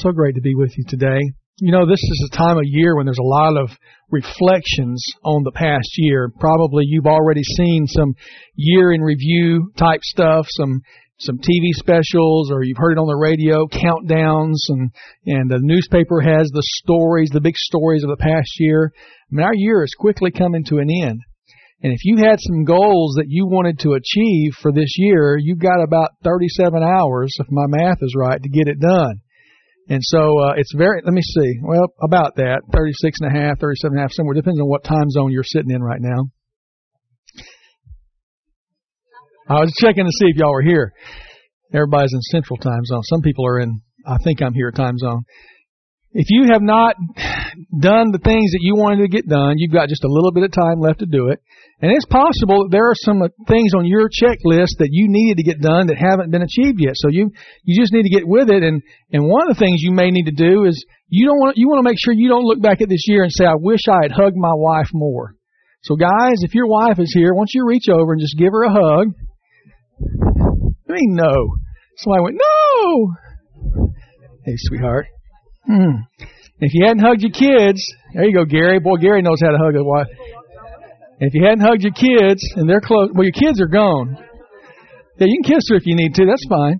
so great to be with you today. You know, this is a time of year when there's a lot of reflections on the past year. Probably you've already seen some year in review type stuff, some TV specials, or you've heard it on the radio, countdowns, and the newspaper has the stories, the big stories of the past year. I mean, our year is quickly coming to an end. And if you had some goals that you wanted to achieve for this year, you've got about 37 hours, if my math is right, to get it done. And so it's let me see, well, about that, 36 and a half, 37 and a half, somewhere, depends on what time zone you're sitting in right now. I was checking to see if y'all were here. Everybody's in Central Time Zone. Some people are in, I think I'm here, time zone. If you have not done the things that you wanted to get done, you've got just a little bit of time left to do it. And it's possible that there are some things on your checklist that you needed to get done that haven't been achieved yet. So you just need to get with it. And one of the things you may need to do is you want to make sure you don't look back at this year and say, I wish I had hugged my wife more. So guys, if your wife is here, why don't you reach over and just give her a hug? I mean, no. Somebody went, no! Hey, sweetheart. If you hadn't hugged your kids, there you go, Gary. Boy, Gary knows how to hug a wife. If you hadn't hugged your kids, and they're close, well, your kids are gone. Yeah, you can kiss her if you need to. That's fine.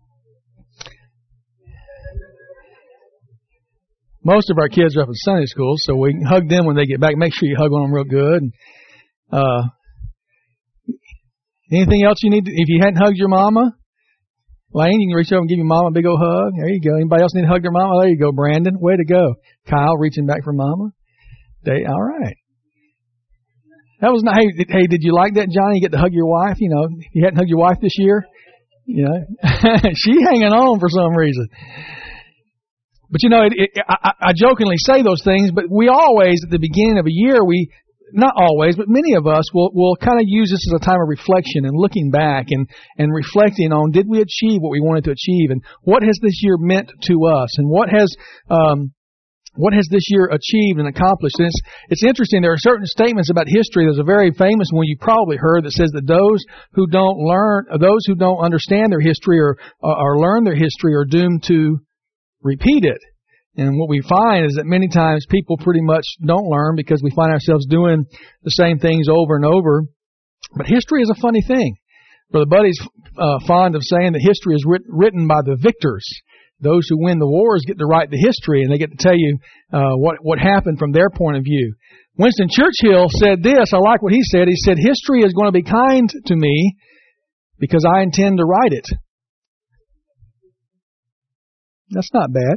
Most of our kids are up in Sunday school, so we can hug them when they get back. Make sure you hug on them real good. Anything else you need? If you hadn't hugged your mama, Lane, you can reach over and give your mama a big old hug. There you go. Anybody else need to hug their mama? There you go, Brandon. Way to go. Kyle reaching back for mama. All right. That was not. Hey, did you like that, Johnny? You get to hug your wife. You know, you hadn't hugged your wife this year. You know, she hanging on for some reason. But you know, I jokingly say those things, but we always at the beginning of a year, not always, but many of us will kind of use this as a time of reflection and looking back and reflecting on, did we achieve what we wanted to achieve, and what has this year meant to us, and what has this year achieved and accomplished. And it's interesting, there are certain statements about history. There's a very famous one you probably heard that says that those who don't understand their history or learn their history are doomed to repeat it. And what we find is that many times people pretty much don't learn because we find ourselves doing the same things over and over. But history is a funny thing. Brother Buddy's fond of saying that history is written by the victors. Those who win the wars get to write the history, and they get to tell you what happened from their point of view. Winston Churchill said this. I like what he said. He said, history is going to be kind to me because I intend to write it. That's not bad.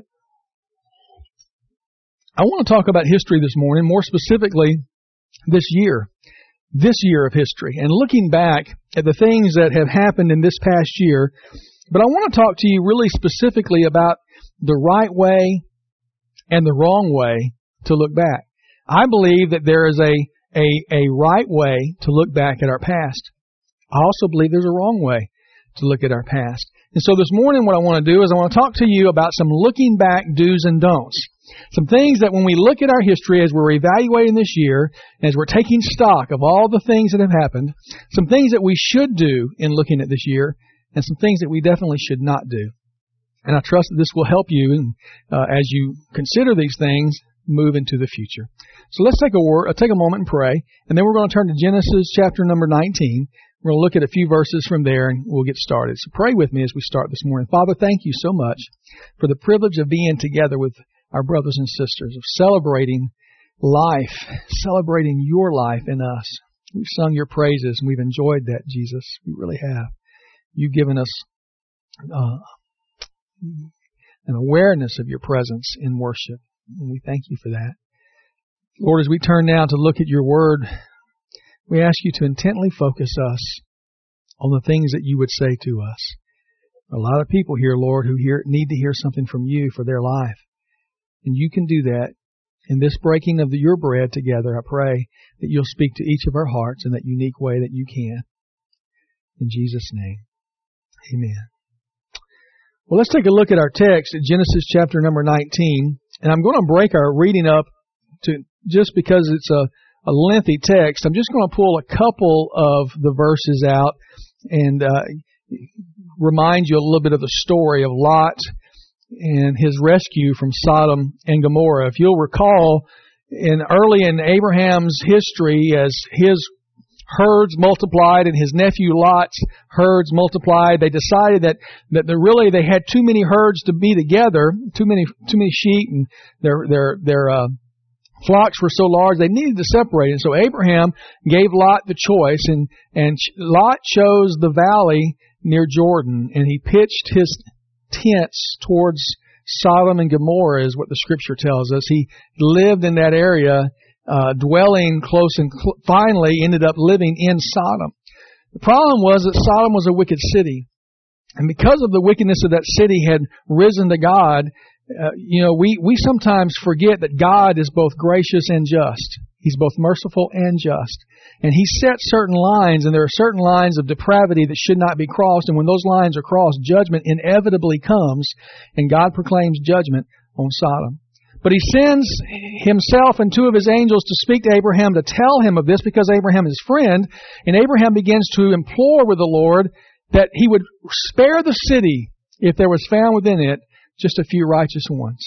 I want to talk about history this morning, more specifically this year of history, and looking back at the things that have happened in this past year. But I want to talk to you really specifically about the right way and the wrong way to look back. I believe that there is a right way to look back at our past. I also believe there's a wrong way to look at our past. And so this morning what I want to do is I want to talk to you about some looking back do's and don'ts. Some things that when we look at our history as we're evaluating this year, as we're taking stock of all the things that have happened, some things that we should do in looking at this year, and some things that we definitely should not do. And I trust that this will help you as you consider these things, move into the future. So let's take a moment and pray, and then we're going to turn to Genesis chapter number 19. We're going to look at a few verses from there, and we'll get started. So pray with me as we start this morning. Father, thank you so much for the privilege of being together with our brothers and sisters, of celebrating life, celebrating your life in us. We've sung your praises, and we've enjoyed that, Jesus. We really have. You've given us an awareness of your presence in worship, and we thank you for that. Lord, as we turn now to look at your word, we ask you to intently focus us on the things that you would say to us. A lot of people here, Lord, who need to hear something from you for their life. And you can do that. In this breaking of your bread together, I pray that you'll speak to each of our hearts in that unique way that you can. In Jesus' name, amen. Well, let's take a look at our text at Genesis chapter number 19. And I'm going to break our reading up to just because it's a lengthy text. I'm just going to pull a couple of the verses out and remind you a little bit of the story of Lot and his rescue from Sodom and Gomorrah. If you'll recall, early in Abraham's history, as his herds multiplied and his nephew Lot's herds multiplied, they decided that they had too many herds to be together, too many sheep, and their flocks were so large they needed to separate. And so Abraham gave Lot the choice, and Lot chose the valley near Jordan, and he pitched his tents towards Sodom and Gomorrah, is what the Scripture tells us. He lived in that area, dwelling close, and finally ended up living in Sodom. The problem was that Sodom was a wicked city, and because of the wickedness of that city had risen to God, we sometimes forget that God is both gracious and just. He's both merciful and just. And He sets certain lines, and there are certain lines of depravity that should not be crossed. And when those lines are crossed, judgment inevitably comes, and God proclaims judgment on Sodom. But He sends Himself and two of His angels to speak to Abraham to tell him of this, because Abraham is his friend. And Abraham begins to implore with the Lord that He would spare the city if there was found within it just a few righteous ones.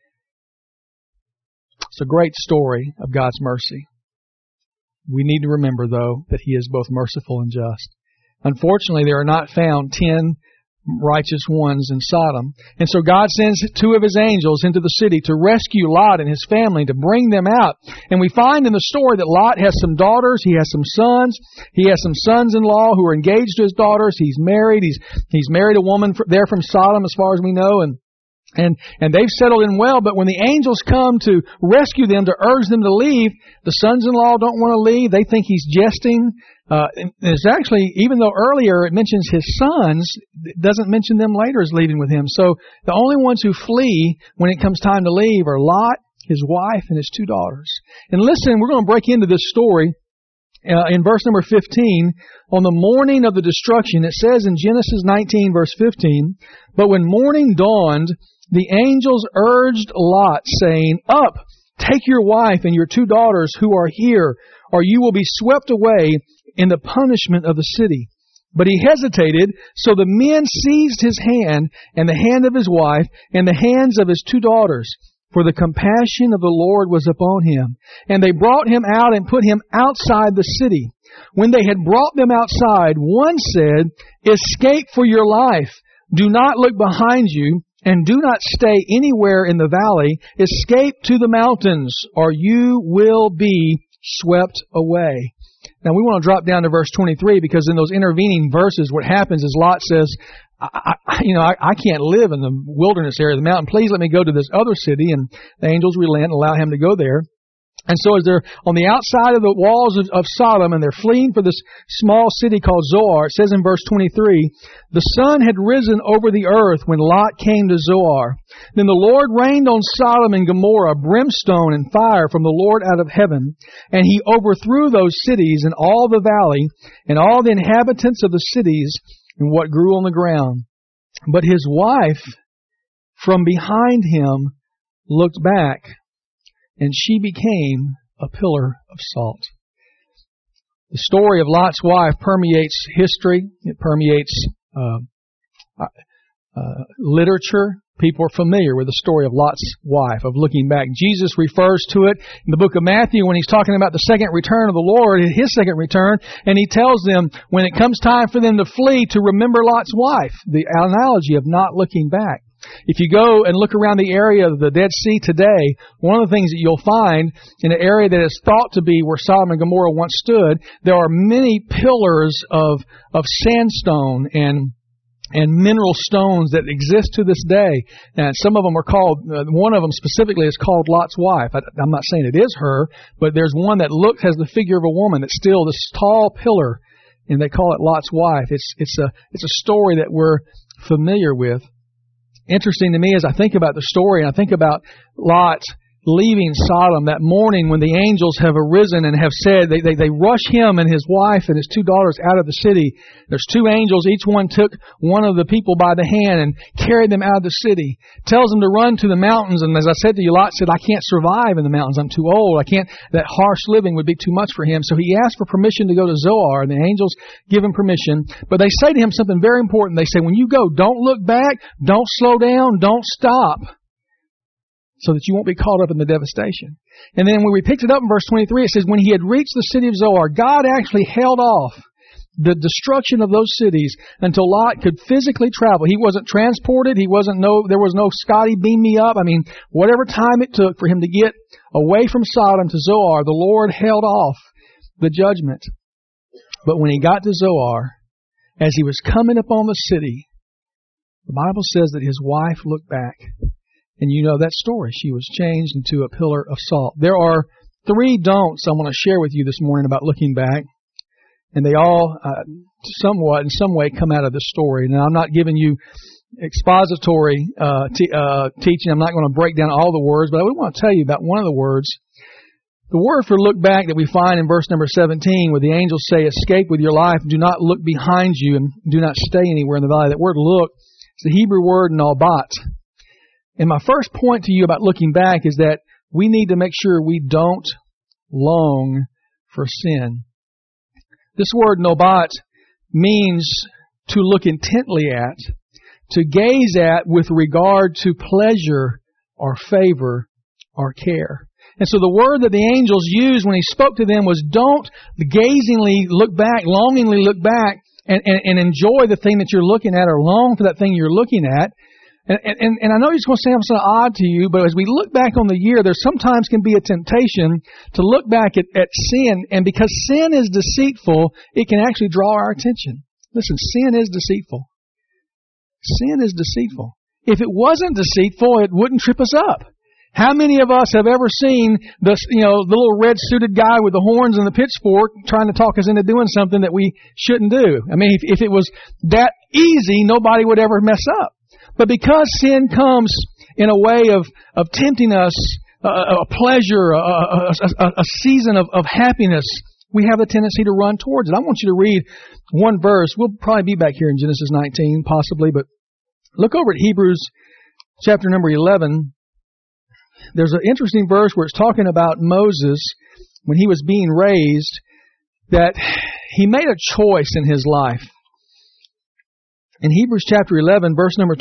It's a great story of God's mercy. We need to remember, though, that He is both merciful and just. Unfortunately, there are not found 10 righteous ones in Sodom. And so God sends two of His angels into the city to rescue Lot and his family, to bring them out. And we find in the story that Lot has some daughters, he has some sons, he has some sons-in-law who are engaged to his daughters. He's married. He's married a woman there from Sodom, as far as we know, and they've settled in well, but when the angels come to rescue them, to urge them to leave, the sons-in-law don't want to leave. They think he's jesting. And it's actually, even though earlier it mentions his sons, it doesn't mention them later as leaving with him. So the only ones who flee when it comes time to leave are Lot, his wife, and his two daughters. And listen, we're going to break into this story. In verse number 15, on the morning of the destruction, it says in Genesis 19, verse 15, "But when morning dawned, the angels urged Lot, saying, 'Up, take your wife and your two daughters who are here, or you will be swept away in the punishment of the city.' But he hesitated, so the men seized his hand, and the hand of his wife, and the hands of his two daughters. For the compassion of the Lord was upon him. And they brought him out and put him outside the city. When they had brought them outside, one said, 'Escape for your life. Do not look behind you, and do not stay anywhere in the valley. Escape to the mountains, or you will be swept away.'" Now we want to drop down to verse 23, because in those intervening verses, what happens is Lot says, I can't live in the wilderness area of the mountain. Please let me go to this other city. And the angels relent and allow him to go there. And so as they're on the outside of the walls of Sodom, and they're fleeing for this small city called Zoar, it says in verse 23, "The sun had risen over the earth when Lot came to Zoar. Then the Lord rained on Sodom and Gomorrah brimstone and fire from the Lord out of heaven, and He overthrew those cities and all the valley, and all the inhabitants of the cities, and what grew on the ground. But his wife from behind him looked back, and she became a pillar of salt." The story of Lot's wife permeates history. It permeates literature. People are familiar with the story of Lot's wife, of looking back. Jesus refers to it in the book of Matthew when He's talking about the second return of the Lord, His second return, and He tells them when it comes time for them to flee, to remember Lot's wife, the analogy of not looking back. If you go and look around the area of the Dead Sea today, one of the things that you'll find in an area that is thought to be where Sodom and Gomorrah once stood, there are many pillars of sandstone and mineral stones that exist to this day. And some of them are called, one of them specifically is called Lot's wife. I'm not saying it is her, but there's one that has the figure of a woman that's still this tall pillar, and they call it Lot's wife. It's a story that we're familiar with. Interesting to me as I think about the story, and I think about Lot leaving Sodom, that morning when the angels have arisen and have said, they rush him and his wife and his 2 daughters out of the city. There's 2 angels, each one took one of the people by the hand and carried them out of the city. Tells them to run to the mountains, and as I said to you, Lot said, I can't survive in the mountains, I'm too old, that harsh living would be too much for him. So he asked for permission to go to Zoar, and the angels give him permission, but they say to him something very important. They say, when you go, don't look back, don't slow down, don't stop, so that you won't be caught up in the devastation. And then when we picked it up in verse 23, it says, when he had reached the city of Zoar, God actually held off the destruction of those cities until Lot could physically travel. He wasn't transported. There was no Scotty beam me up. Whatever time it took for him to get away from Sodom to Zoar, the Lord held off the judgment. But when he got to Zoar, as he was coming upon the city, the Bible says that his wife looked back. And you know that story. She was changed into a pillar of salt. There are 3 don'ts I want to share with you this morning about looking back. And they all, somewhat, in some way, come out of this story. Now, I'm not giving you expository teaching. I'm not going to break down all the words, but I would want to tell you about one of the words. The word for look back that we find in verse number 17, where the angels say, escape with your life, do not look behind you, and do not stay anywhere in the valley. That word look is the Hebrew word nabat. And my first point to you about looking back is that we need to make sure we don't long for sin. This word nobat means to look intently at, to gaze at with regard to pleasure or favor or care. And so the word that the angels used when he spoke to them was don't gazingly look back, longingly look back and enjoy the thing that you're looking at or long for that thing you're looking at. And I know it's going to sound so odd to you, but as we look back on the year, there sometimes can be a temptation to look back at sin. And because sin is deceitful, it can actually draw our attention. Listen, sin is deceitful. Sin is deceitful. If it wasn't deceitful, it wouldn't trip us up. How many of us have ever seen the little red suited guy with the horns and the pitchfork trying to talk us into doing something that we shouldn't do? If it was that easy, nobody would ever mess up. But because sin comes in a way of tempting us, a pleasure, a season of happiness, we have a tendency to run towards it. I want you to read one verse. We'll probably be back here in Genesis 19, possibly, but look over at Hebrews chapter number 11. There's an interesting verse where it's talking about Moses when he was being raised, that he made a choice in his life. In Hebrews chapter 11, verse number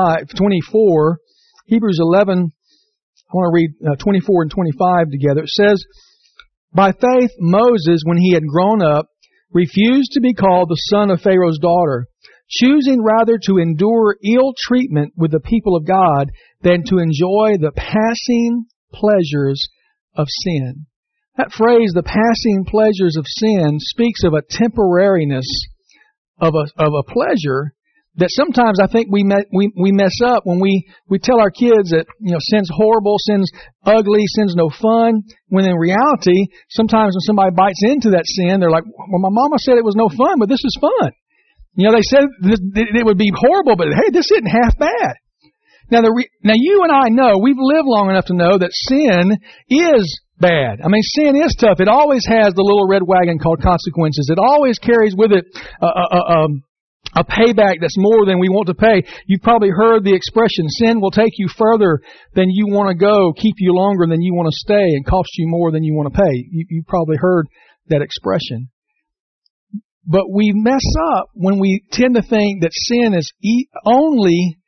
24, Hebrews 11, I want to read 24 and 25 together. It says, by faith Moses, when he had grown up, refused to be called the son of Pharaoh's daughter, choosing rather to endure ill treatment with the people of God than to enjoy the passing pleasures of sin. That phrase, the passing pleasures of sin, speaks of a temporariness of a pleasure that sometimes I think we mess up when we tell our kids that, sin's horrible, sin's ugly, sin's no fun, when in reality, sometimes when somebody bites into that sin, they're like, well, my mama said it was no fun, but this is fun. They said it would be horrible, but hey, this isn't half bad. Now you and I know, we've lived long enough to know that sin is bad. Sin is tough. It always has the little red wagon called consequences. It always carries with it a payback that's more than we want to pay. You've probably heard the expression, sin will take you further than you want to go, keep you longer than you want to stay, and cost you more than you want to pay. You've probably heard that expression. But we mess up when we tend to think that sin is only,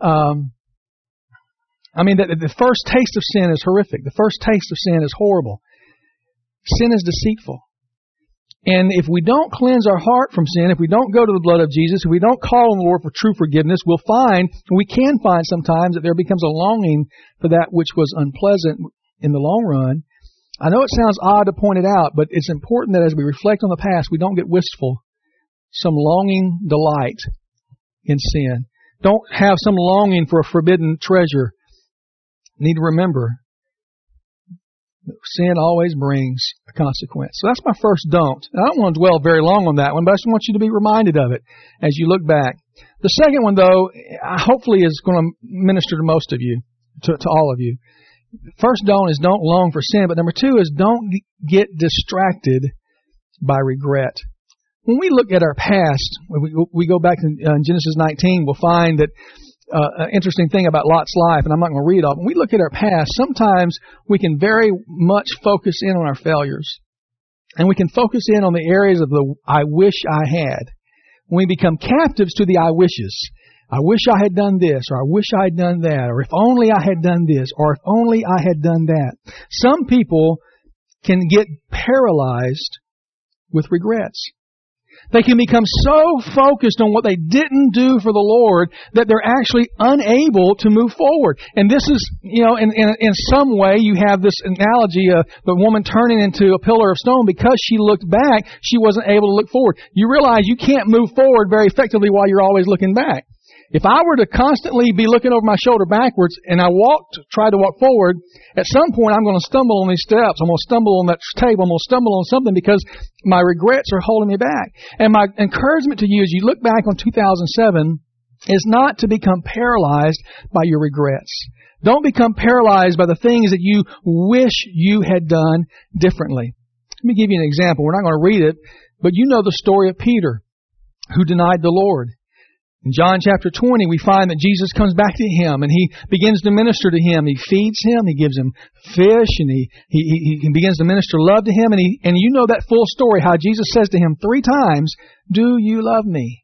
that the first taste of sin is horrific. The first taste of sin is horrible. Sin is deceitful. And if we don't cleanse our heart from sin, if we don't go to the blood of Jesus, if we don't call on the Lord for true forgiveness, we can find sometimes that there becomes a longing for that which was unpleasant in the long run. I know it sounds odd to point it out, but it's important that as we reflect on the past, we don't get wistful. Some longing delight in sin. Don't have some longing for a forbidden treasure. Need to remember, sin always brings a consequence. So that's my first don't. And I don't want to dwell very long on that one, but I just want you to be reminded of it as you look back. The second one, though, hopefully is going to minister to most of you, to all of you. first don't long for sin, but number two is don't get distracted by regret. When we look at our past, when we go back in Genesis 19, we'll find that an interesting thing about Lot's life, and I'm not going to read it all. When we look at our past, sometimes we can very much focus in on our failures. And we can focus in on the areas of the I wish I had. When we become captives to the I wishes. I wish I had done this, or I wish I had done that, or if only I had done this, or if only I had done that. Some people can get paralyzed with regrets. They can become so focused on what they didn't do for the Lord that they're actually unable to move forward. And this is, in some way you have this analogy of the woman turning into a pillar of stone because she looked back, she wasn't able to look forward. You realize you can't move forward very effectively while you're always looking back. If I were to constantly be looking over my shoulder backwards and I tried to walk forward, at some point I'm going to stumble on these steps. I'm going to stumble on that table. I'm going to stumble on something because my regrets are holding me back. And my encouragement to you as you look back on 2007 is not to become paralyzed by your regrets. Don't become paralyzed by the things that you wish you had done differently. Let me give you an example. We're not going to read it, but you know the story of Peter, who denied the Lord. In John chapter 20, we find that Jesus comes back to him and he begins to minister to him. He feeds him, he gives him fish, and he begins to minister love to him. And you know that full story, how Jesus says to him 3 times, "Do you love me?"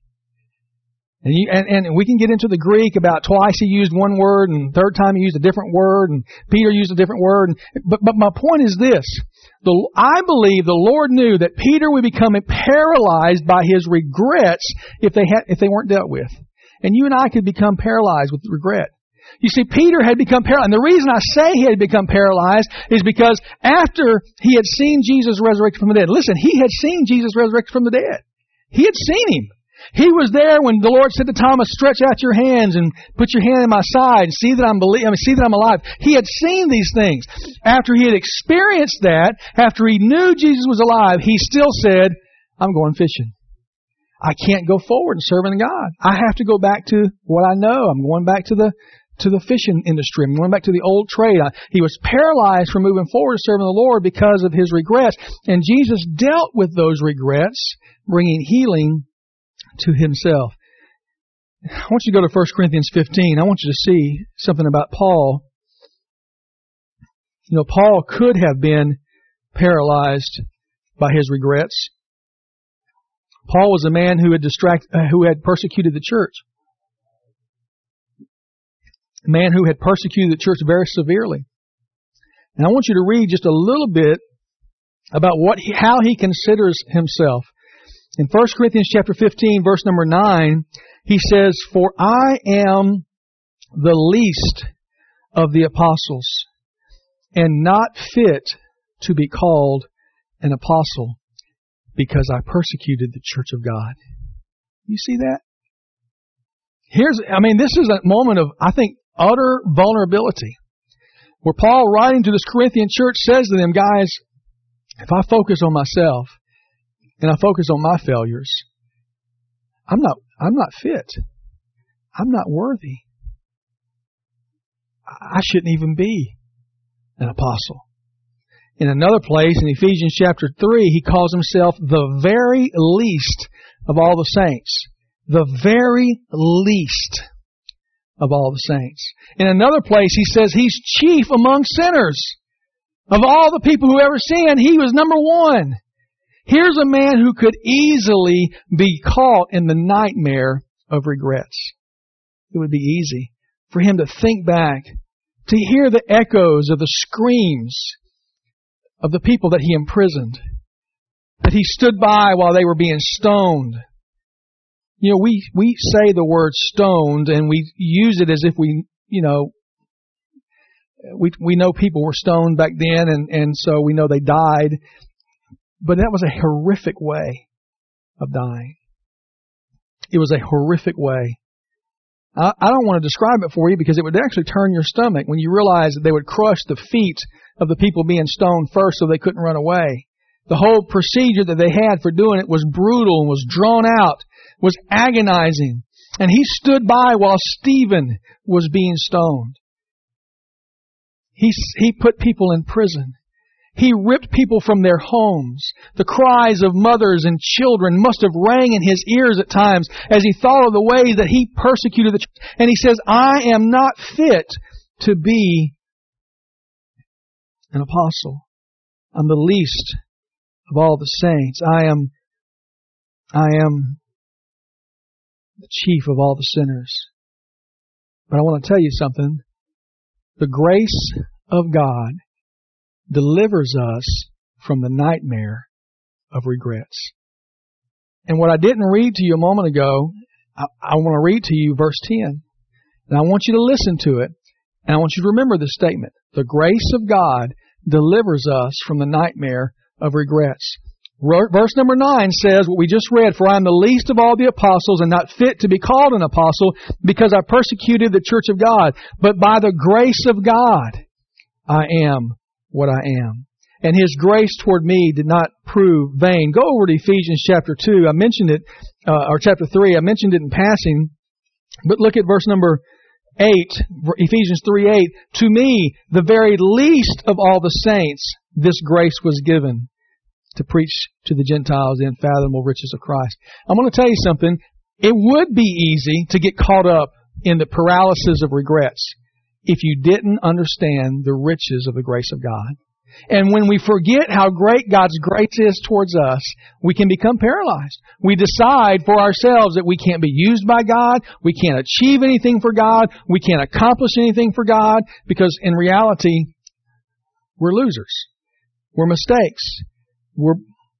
And we can get into the Greek about twice he used one word, and third time he used a different word, and Peter used a different word. But my point is this. I believe the Lord knew that Peter would become paralyzed by his regrets if they weren't dealt with. And you and I could become paralyzed with regret. You see, Peter had become paralyzed. And the reason I say he had become paralyzed is because after he had seen Jesus resurrected from the dead, listen, he had seen Jesus resurrected from the dead. He had seen him. He was there when the Lord said to Thomas, "Stretch out your hands and put your hand in my side and see that I'm alive." He had seen these things. After he had experienced that, after he knew Jesus was alive, he still said, "I'm going fishing. I can't go forward in serving God. I have to go back to what I know. I'm going back to the fishing industry. I'm going back to the old trade." He was paralyzed from moving forward serving the Lord because of his regrets. And Jesus dealt with those regrets, bringing healing to himself. I want you to go to 1 Corinthians 15. I want you to see something about Paul. Paul could have been paralyzed by his regrets. Paul was a man who had persecuted the church. A man who had persecuted the church very severely. And I want you to read just a little bit about how he considers himself. In 1 Corinthians chapter 15, verse number 9, he says, "For I am the least of the apostles, and not fit to be called an apostle, because I persecuted the church of God." You see that? This is a moment of, I think, utter vulnerability, where Paul, writing to this Corinthian church, says to them, "Guys, if I focus on myself, and I focus on my failures, I'm not fit. I'm not worthy. I shouldn't even be an apostle." In another place, in Ephesians chapter 3, he calls himself the very least of all the saints. The very least of all the saints. In another place, he says he's chief among sinners. Of all the people who ever sinned, he was number 1. Here's a man who could easily be caught in the nightmare of regrets. It would be easy for him to think back, to hear the echoes of the screams of the people that he imprisoned, that he stood by while they were being stoned. We say the word stoned, and we use it as if we know people were stoned back then, and so we know they died. But that was a horrific way of dying. It was a horrific way. I don't want to describe it for you because it would actually turn your stomach when you realize that they would crush the feet of the people being stoned first so they couldn't run away. The whole procedure that they had for doing it was brutal and was drawn out, was agonizing. And he stood by while Stephen was being stoned. He put people in prison. He ripped people from their homes. The cries of mothers and children must have rang in His ears at times as He thought of the ways that He persecuted the church. And He says, I am not fit to be an apostle. I'm the least of all the saints. I am the chief of all the sinners. But I want to tell you something. The grace of God delivers us from the nightmare of regrets. And what I didn't read to you a moment ago, I want to read to you verse 10. And I want you to listen to it. And I want you to remember this statement. The grace of God delivers us from the nightmare of regrets. Verse number 9 says what we just read, for I am the least of all the apostles and not fit to be called an apostle because I persecuted the church of God. But by the grace of God, I am what I am. And His grace toward me did not prove vain. Go over to Ephesians chapter 2. I mentioned it, or chapter 3. I mentioned it in passing. But look at verse number 8, Ephesians 3:8. To me, the very least of all the saints, this grace was given to preach to the Gentiles the unfathomable riches of Christ. I'm going to tell you something. It would be easy to get caught up in the paralysis of regrets if you didn't understand the riches of the grace of God. And when we forget how great God's grace is towards us, we can become paralyzed. We decide for ourselves that we can't be used by God, we can't achieve anything for God, we can't accomplish anything for God, because in reality, we're losers. We're mistakes. We're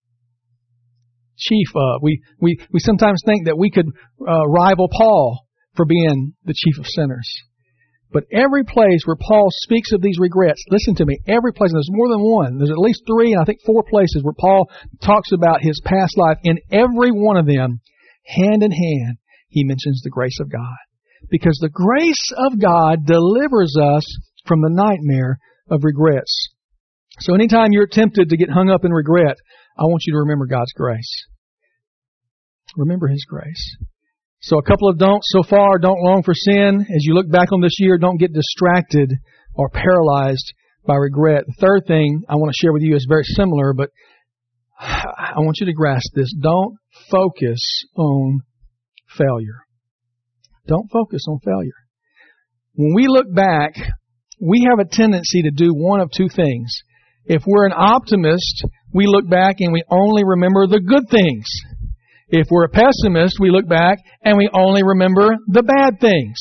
chief of. We sometimes think that we could rival Paul for being the chief of sinners. But every place where Paul speaks of these regrets, listen to me, every place, and there's more than one, there's at least 3 and I think 4 places where Paul talks about his past life. In every one of them, hand in hand, he mentions the grace of God. Because the grace of God delivers us from the nightmare of regrets. So anytime you're tempted to get hung up in regret, I want you to remember God's grace. Remember His grace. So a couple of don'ts so far. Don't long for sin. As you look back on this year, don't get distracted or paralyzed by regret. The third thing I want to share with you is very similar, but I want you to grasp this. Don't focus on failure. Don't focus on failure. When we look back, we have a tendency to do one of 2 things. If we're an optimist, we look back and we only remember the good things. If we're a pessimist, we look back and we only remember the bad things.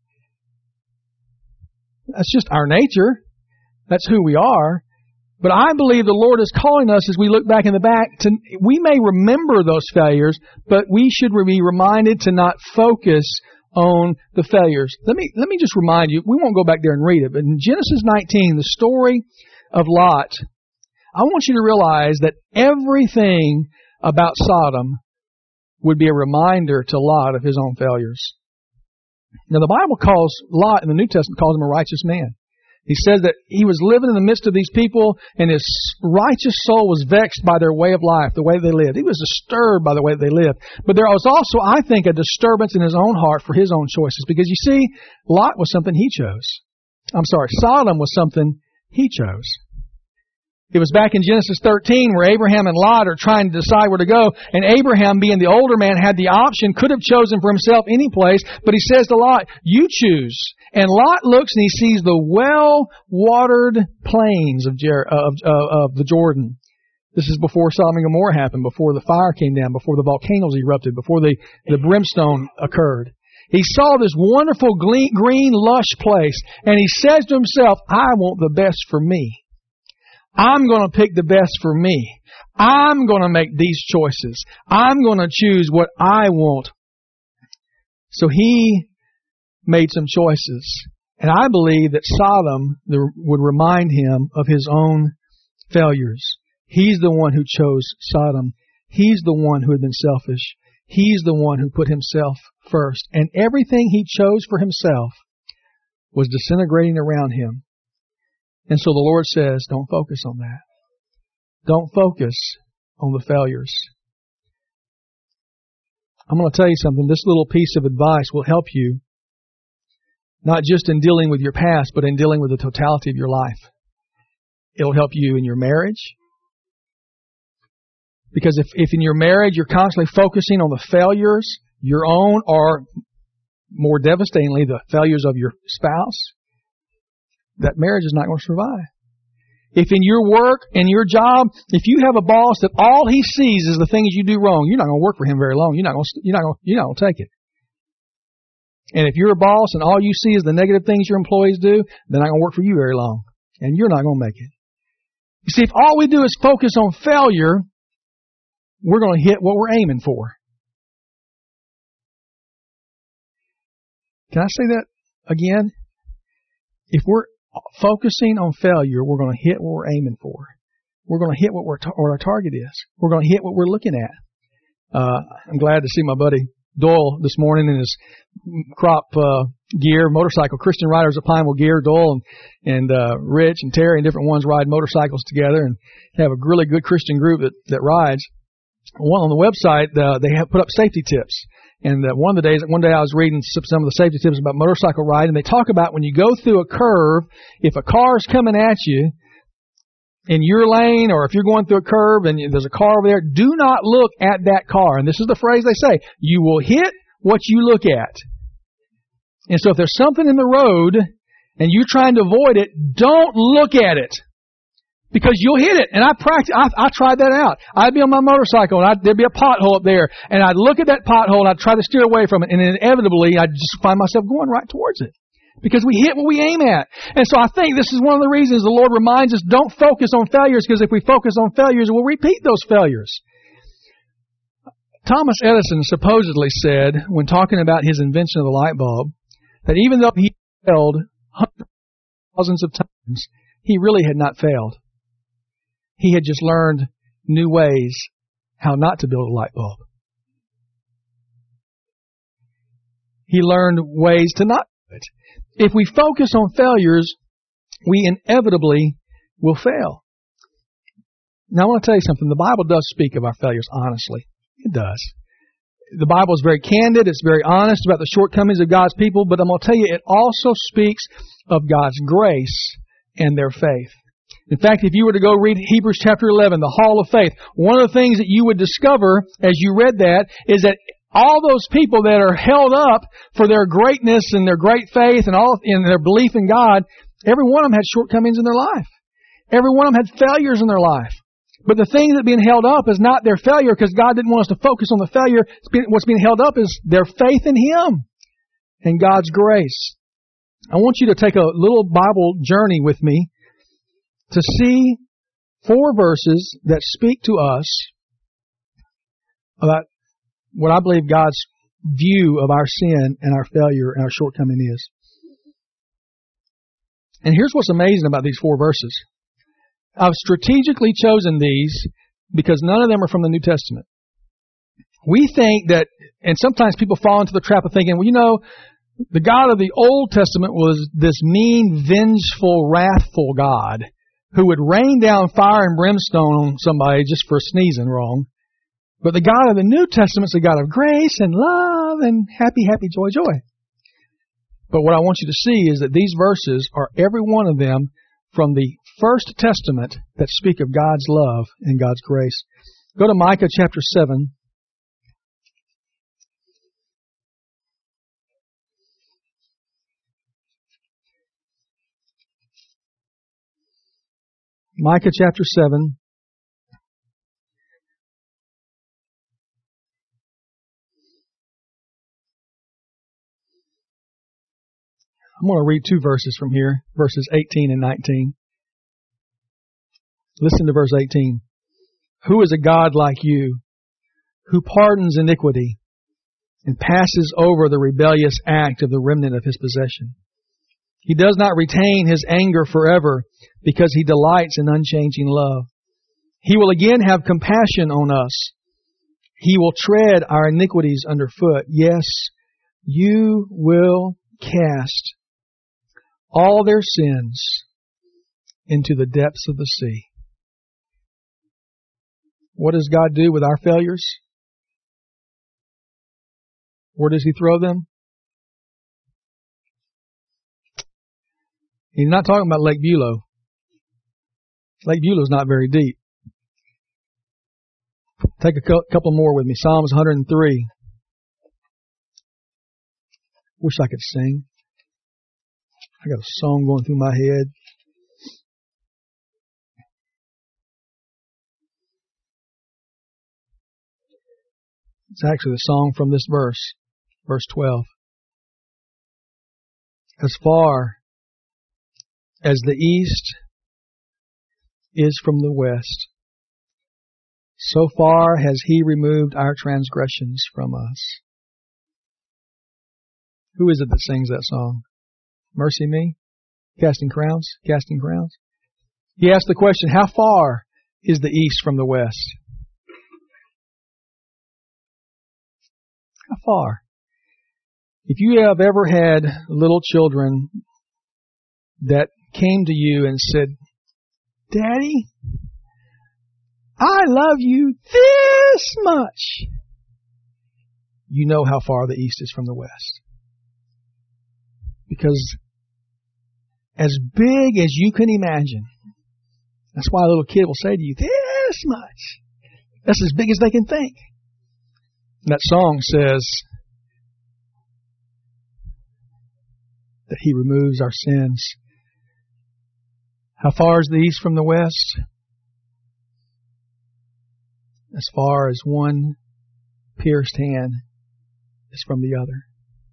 That's just our nature. That's who we are. But I believe the Lord is calling us as we look back in the back we may remember those failures, but we should be reminded to not focus on the failures. Let me just remind you, we won't go back there and read it, but in Genesis 19, the story of Lot, I want you to realize that everything about Sodom would be a reminder to Lot of his own failures. Now the Bible calls Lot, in the New Testament, calls him a righteous man. He says that he was living in the midst of these people and his righteous soul was vexed by their way of life, the way they lived. He was disturbed by the way they lived. But there was also, I think, a disturbance in his own heart for his own choices. Because you see, Lot was something he chose. Sodom was something he chose. It was back in Genesis 13 where Abraham and Lot are trying to decide where to go. And Abraham, being the older man, had the option, could have chosen for himself any place. But he says to Lot, you choose. And Lot looks and he sees the well-watered plains of the Jordan. This is before Sodom and Gomorrah happened, before the fire came down, before the volcanoes erupted, before the brimstone occurred. He saw this wonderful green, lush place. And he says to himself, I want the best for me. I'm going to pick the best for me. I'm going to make these choices. I'm going to choose what I want. So he made some choices. And I believe that Sodom would remind him of his own failures. He's the one who chose Sodom. He's the one who had been selfish. He's the one who put himself first. And everything he chose for himself was disintegrating around him. And so the Lord says, don't focus on that. Don't focus on the failures. I'm going to tell you something. This little piece of advice will help you Not just in dealing with your past, but in dealing with the totality of your life. It'll help you in your marriage. Because if in your marriage you're constantly focusing on the failures, your own or more devastatingly the failures of your spouse, that marriage is not going to survive. If in your work and your job, if you have a boss that all he sees is the things you do wrong, you're not going to work for him very long. You're not going to take it. And if you're a boss and all you see is the negative things your employees do, they're not going to work for you very long. And you're not going to make it. You see, if all we do is focus on failure, we're going to hit what we're aiming for. Can I say that again? If we're focusing on failure, we're going to hit what we're aiming for. We're going to hit what our target is. We're going to hit what we're looking at. I'm glad to see my buddy Doyle this morning in his crop gear, motorcycle. Christian riders at Pineville Gear, Doyle and Rich and Terry and different ones ride motorcycles together and have a really good Christian group that rides. One on the website, they have put up safety tips. And one day I was reading some of the safety tips about motorcycle riding, and they talk about when you go through a curve, if a car is coming at you in your lane, or if you're going through a curve and there's a car over there, do not look at that car. And this is the phrase they say: you will hit what you look at. And so if there's something in the road and you're trying to avoid it, don't look at it. Because you'll hit it. And I tried that out. I'd be on my motorcycle and there'd be a pothole up there. And I'd look at that pothole and I'd try to steer away from it. And inevitably, I'd just find myself going right towards it. Because we hit what we aim at. And so I think this is one of the reasons the Lord reminds us, don't focus on failures. Because if we focus on failures, we'll repeat those failures. Thomas Edison supposedly said, when talking about his invention of the light bulb, that even though he failed hundreds, thousands of times, he really had not failed. He had just learned new ways how not to build a light bulb. He learned ways to not do it. If we focus on failures, we inevitably will fail. Now I want to tell you something. The Bible does speak of our failures honestly. It does. The Bible is very candid. It's very honest about the shortcomings of God's people. But I'm going to tell you, it also speaks of God's grace and their faith. In fact, if you were to go read Hebrews chapter 11, the Hall of Faith, one of the things that you would discover as you read that is that all those people that are held up for their greatness and their great faith and all in their belief in God, every one of them had shortcomings in their life. Every one of them had failures in their life. But the thing that's being held up is not their failure, because God didn't want us to focus on the failure. What's being held up is their faith in Him and God's grace. I want you to take a little Bible journey with me to see 4 verses that speak to us about what I believe God's view of our sin and our failure and our shortcoming is. And here's what's amazing about these 4 verses. I've strategically chosen these because none of them are from the New Testament. We think that, and sometimes people fall into the trap of thinking, well, you know, the God of the Old Testament was this mean, vengeful, wrathful God who would rain down fire and brimstone on somebody just for sneezing wrong. But the God of the New Testament is a God of grace and love and happy, happy, joy, joy. But what I want you to see is that these verses are every one of them from the First Testament that speak of God's love and God's grace. Go to Micah chapter 7. Micah chapter 7. I'm going to read 2 verses from here, verses 18 and 19. Listen to verse 18. Who is a God like you, who pardons iniquity and passes over the rebellious act of the remnant of His possession? He does not retain His anger forever, because He delights in unchanging love. He will again have compassion on us. He will tread our iniquities underfoot. Yes, you will cast all their sins into the depths of the sea. What does God do with our failures? Where does He throw them? He's not talking about Lake Bulow. Lake Bulow's not very deep. Take a couple more with me. Psalms 103. Wish I could sing. I got a song going through my head. It's actually the song from this verse, verse 12. As far as the east is from the west, so far has He removed our transgressions from us. Who is it that sings that song? Mercy Me? Casting Crowns? Casting Crowns? He asked the question, how far is the east from the west? How far? If you have ever had little children that came to you and said, Daddy, I love you this much, you know how far the east is from the west. Because as big as you can imagine, that's why a little kid will say to you, this much. That's as big as they can think. That song says that He removes our sins. How far is the east from the west? As far as one pierced hand is from the other.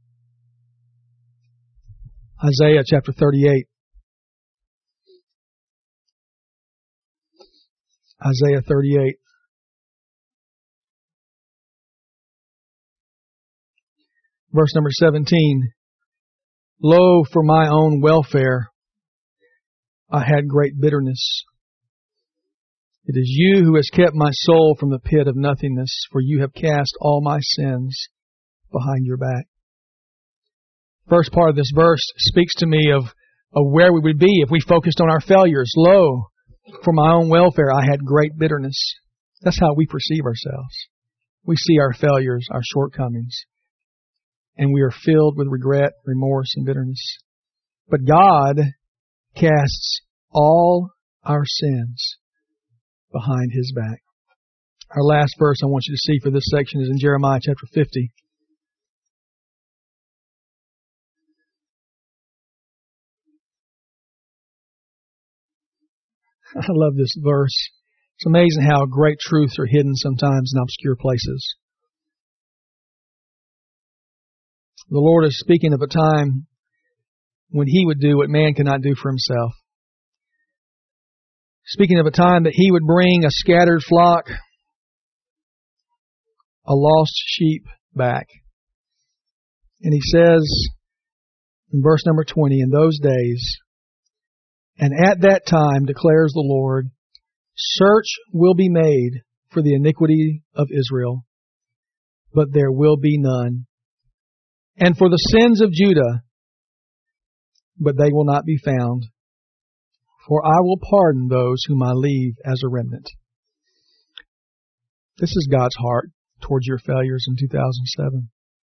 Isaiah chapter 38. Isaiah 38. Verse number 17. Lo, for my own welfare, I had great bitterness. It is you who has kept my soul from the pit of nothingness, for you have cast all my sins behind your back. First part of this verse speaks to me of where we would be if we focused on our failures. Lo, for my own welfare, I had great bitterness. That's how we perceive ourselves. We see our failures, our shortcomings, and we are filled with regret, remorse, and bitterness. But God casts all our sins behind His back. Our last verse I want you to see for this section is in Jeremiah chapter 50. I love this verse. It's amazing how great truths are hidden sometimes in obscure places. The Lord is speaking of a time when He would do what man cannot do for himself. Speaking of a time that He would bring a scattered flock, a lost sheep back. And He says in verse number 20, in those days, and at that time, declares the Lord, search will be made for the iniquity of Israel, but there will be none. And for the sins of Judah, but they will not be found. For I will pardon those whom I leave as a remnant. This is God's heart towards your failures in 2007.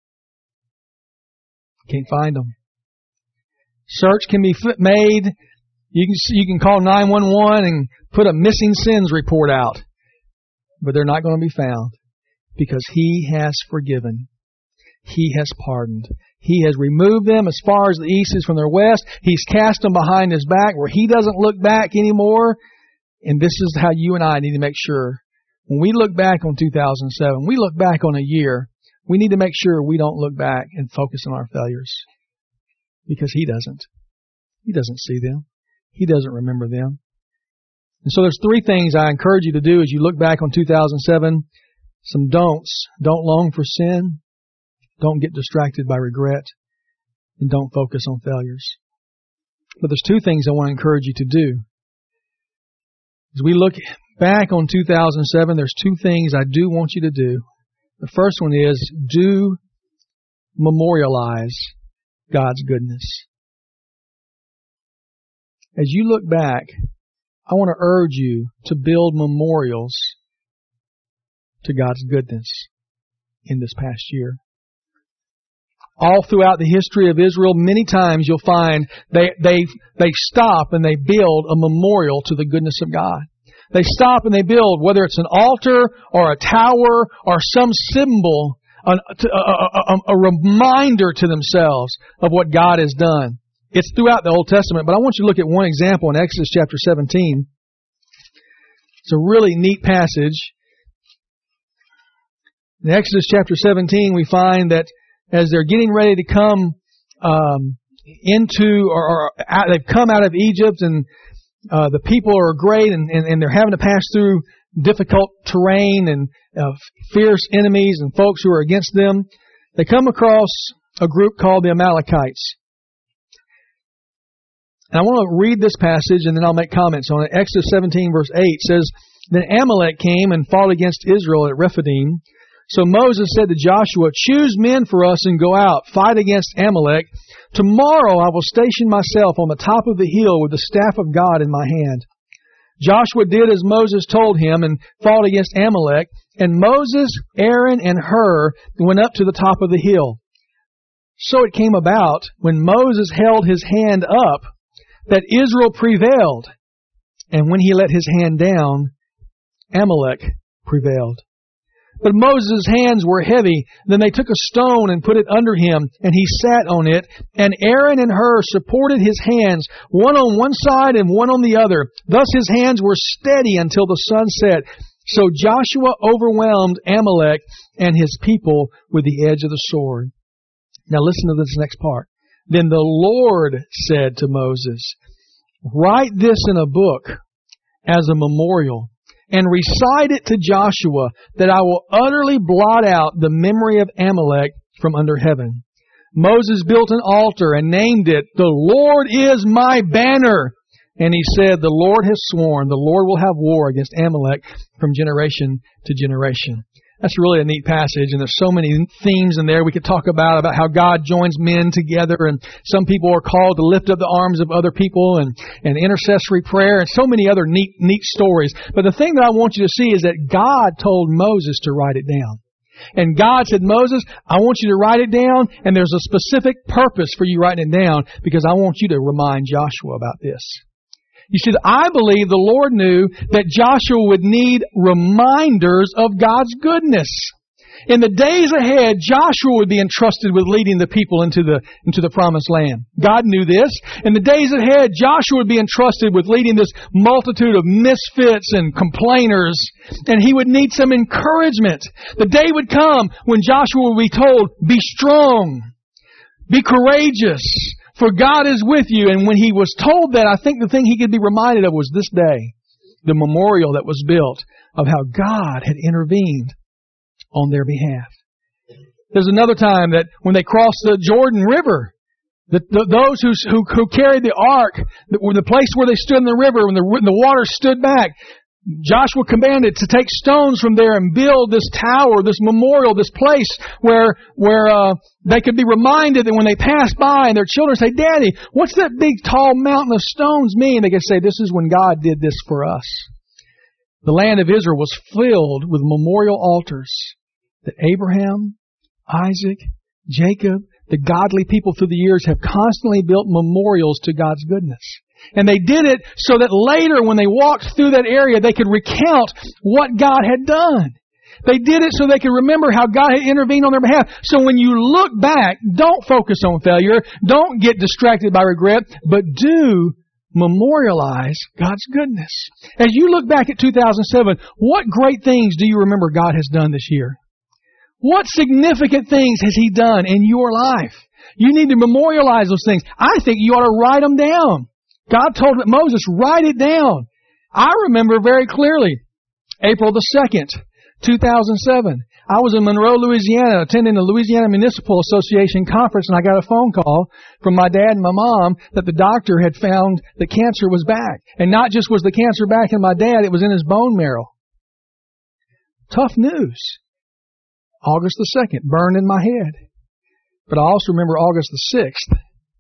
Can't find them. Search can be made. You can call 911 and put a missing sins report out. But they're not going to be found. Because He has forgiven. He has pardoned. He has removed them as far as the east is from their west. He's cast them behind His back where He doesn't look back anymore. And this is how you and I need to make sure. When we look back on 2007, we look back on a year, we need to make sure we don't look back and focus on our failures. Because He doesn't. He doesn't see them. He doesn't remember them. And so there's three things I encourage you to do as you look back on 2007. Some don'ts. Don't long for sin. Don't get distracted by regret. And don't focus on failures. But there's two things I want to encourage you to do. As we look back on 2007, there's two things I do want you to do. The first one is do memorialize God's goodness. As you look back, I want to urge you to build memorials to God's goodness in this past year. all throughout the history of Israel, many times you'll find they stop and they build a memorial to the goodness of God. They stop and they build, whether it's an altar or a tower or some symbol, a reminder to themselves of what God has done. It's throughout the Old Testament, but I want you to look at one example in Exodus chapter 17. It's a really neat passage. In Exodus chapter 17, we find that as they're getting ready to come they've come out of Egypt, and the people are great, and they're having to pass through difficult terrain and fierce enemies and folks who are against them. They come across a group called the Amalekites. And I want to read this passage and then I'll make comments on it. Exodus 17 verse 8 says, Then Amalek came and fought against Israel at Rephidim. So Moses said to Joshua, Choose men for us and go out, fight against Amalek. Tomorrow I will station myself on the top of the hill with the staff of God in my hand. Joshua did as Moses told him and fought against Amalek. And Moses, Aaron, and Hur went up to the top of the hill. So it came about, when Moses held his hand up, that Israel prevailed. And when he let his hand down, Amalek prevailed. But Moses' hands were heavy. Then they took a stone and put it under him, and he sat on it. And Aaron and Hur supported his hands, one on one side and one on the other. Thus his hands were steady until the sun set. So Joshua overwhelmed Amalek and his people with the edge of the sword. Now listen to this next part. Then the Lord said to Moses, Write this in a book as a memorial, and recite it to Joshua, that I will utterly blot out the memory of Amalek from under heaven. Moses built an altar and named it, The Lord is my banner. And he said, The Lord has sworn, the Lord will have war against Amalek from generation to generation. That's really a neat passage, and there's so many themes in there we could talk about how God joins men together, and some people are called to lift up the arms of other people, and intercessory prayer, and so many other neat stories. But the thing that I want you to see is that God told Moses to write it down. And God said, Moses, I want you to write it down, and there's a specific purpose for you writing it down, because I want you to remind Joshua about this. You see, I believe the Lord knew that Joshua would need reminders of God's goodness. In the days ahead, Joshua would be entrusted with leading the people into the promised land. God knew this. In the days ahead, Joshua would be entrusted with leading this multitude of misfits and complainers, and he would need some encouragement. The day would come when Joshua would be told, Be strong, be courageous, for God is with you. And when he was told that, I think the thing he could be reminded of was this day, the memorial that was built of how God had intervened on their behalf. There's another time that when they crossed the Jordan River, those who carried the ark, the place where they stood in the river, when the water stood back, Joshua commanded to take stones from there and build this tower, this memorial, this place where they could be reminded that when they passed by and their children say, Daddy, what's that big tall mountain of stones mean? They could say, this is when God did this for us. The land of Israel was filled with memorial altars that Abraham, Isaac, Jacob, the godly people through the years have constantly built memorials to God's goodness. And they did it so that later when they walked through that area, they could recount what God had done. They did it so they could remember how God had intervened on their behalf. So when you look back, don't focus on failure. Don't get distracted by regret, but do memorialize God's goodness. As you look back at 2007, what great things do you remember God has done this year? What significant things has He done in your life? You need to memorialize those things. I think you ought to write them down. God told Moses, write it down. I remember very clearly, April the 2nd, 2007. I was in Monroe, Louisiana, attending the Louisiana Municipal Association conference, and I got a phone call from my dad and my mom that the doctor had found the cancer was back. And not just was the cancer back in my dad, it was in his bone marrow. Tough news. August the 2nd, burned in my head. But I also remember August the 6th.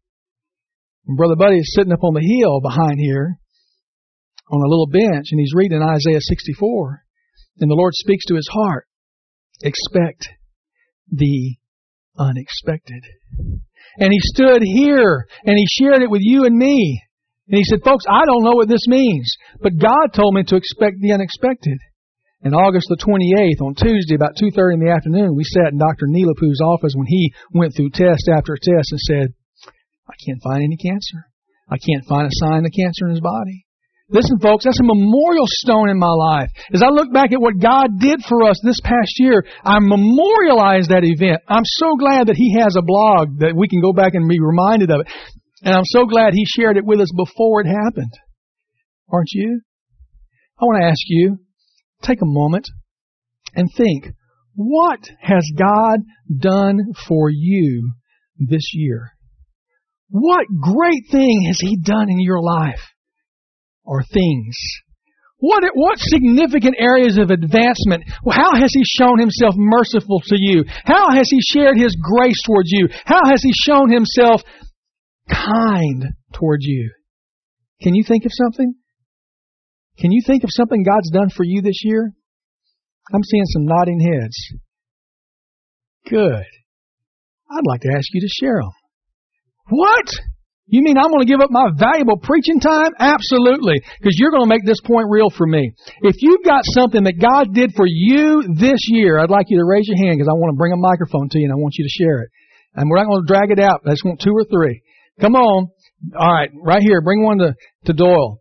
And Brother Buddy is sitting up on the hill behind here on a little bench, and he's reading Isaiah 64. And the Lord speaks to his heart. Expect the unexpected. And he stood here and he shared it with you and me. And he said, folks, I don't know what this means, but God told me to expect the unexpected. And August the 28th, on Tuesday, about 2:30 in the afternoon, we sat in Dr. Neelapu's office when he went through test after test and said, I can't find any cancer. I can't find a sign of cancer in his body. Listen, folks, that's a memorial stone in my life. As I look back at what God did for us this past year, I memorialize that event. I'm so glad that he has a blog that we can go back and be reminded of it. And I'm so glad he shared it with us before it happened. Aren't you? I want to ask you, take a moment and think, what has God done for you this year? What great thing has he done in your life? Or things? What significant areas of advancement? How has he shown himself merciful to you? How has he shared his grace towards you? How has he shown himself kind towards you? Can you think of something? Can you think of something God's done for you this year? I'm seeing some nodding heads. Good. I'd like to ask you to share them. What? You mean I'm going to give up my valuable preaching time? Absolutely. Because you're going to make this point real for me. If you've got something that God did for you this year, I'd like you to raise your hand because I want to bring a microphone to you and I want you to share it. And we're not going to drag it out. I just want 2 or 3. Come on. All right. Right here. Bring one to Doyle.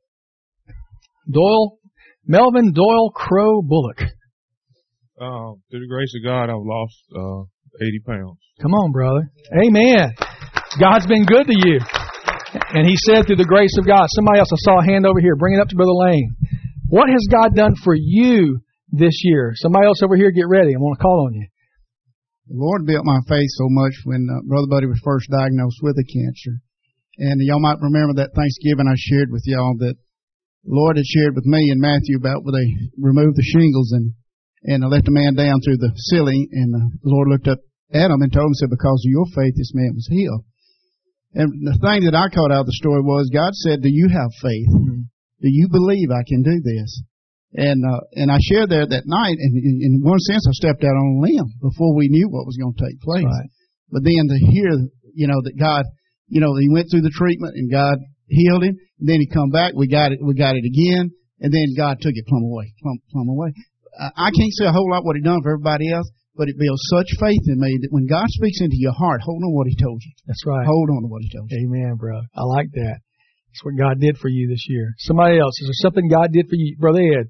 Melvin Doyle Crow Bullock. Through the grace of God, I've lost 80 pounds. Come on, brother. Amen. God's been good to you. And he said through the grace of God. Somebody else, I saw a hand over here. Bring it up to Brother Lane. What has God done for you this year? Somebody else over here, get ready. I want to call on you. The Lord built my faith so much when Brother Buddy was first diagnosed with a cancer. And y'all might remember that Thanksgiving I shared with y'all that the Lord had shared with me and Matthew about where they removed the shingles and let the man down through the ceiling. And the Lord looked up at him and told him, said, because of your faith, this man was healed. And the thing that I caught out of the story was God said, do you have faith? Mm-hmm. Do you believe I can do this? And I shared there that night, and in one sense, I stepped out on a limb before we knew what was going to take place. Right. But then to hear, that God, he went through the treatment and God healed him, and then he come back, we got it again, and then God took it plumb away. I can't say a whole lot what he done for everybody else, but it builds such faith in me that when God speaks into your heart, hold on to what he told you. That's right. Hold on to what he told you. Amen, bro. I like that. That's what God did for you this year. Somebody else, is there something God did for you? Brother Ed.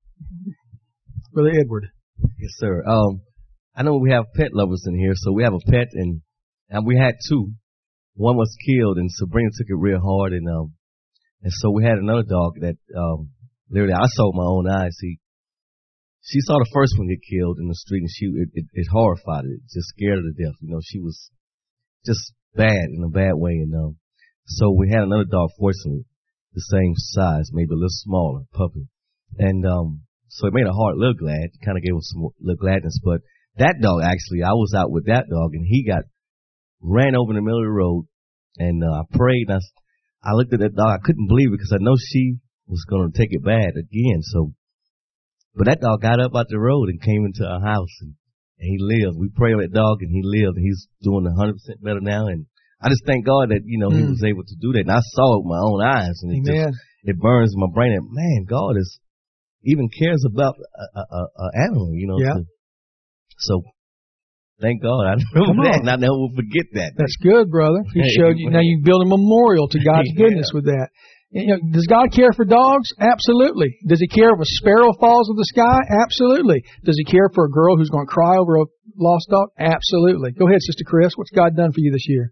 Brother Edward. Yes, sir. I know we have pet lovers in here, so we have a pet, and we had 2. One was killed, and Sabrina took it real hard, and so we had another dog that literally I saw with my own eyes. She saw the first one get killed in the street, and it horrified her. It just scared her to death. She was just bad in a bad way, and so we had another dog, fortunately, the same size, maybe a little smaller, puppy, and so it made her heart a little glad. It kind of gave us some little gladness. But that dog, actually, I was out with that dog, and he ran over in the middle of the road, and I prayed, and I looked at that dog. I couldn't believe it because I know she was going to take it bad again. But that dog got up out the road and came into our house, and he lived. We prayed with that dog, and he lived, and he's doing 100% better now. And I just thank God that, he was able to do that. And I saw it with my own eyes, and it burns in my brain that, man, God even cares about an animal, Yeah. So thank God. I remember that, and I never will forget that. That's good, brother. He showed you. Now you build a memorial to God's goodness with that. Does God care for dogs? Absolutely. Does he care if a sparrow falls of the sky? Absolutely. Does he care for a girl who's going to cry over a lost dog? Absolutely. Go ahead, Sister Chris. What's God done for you this year?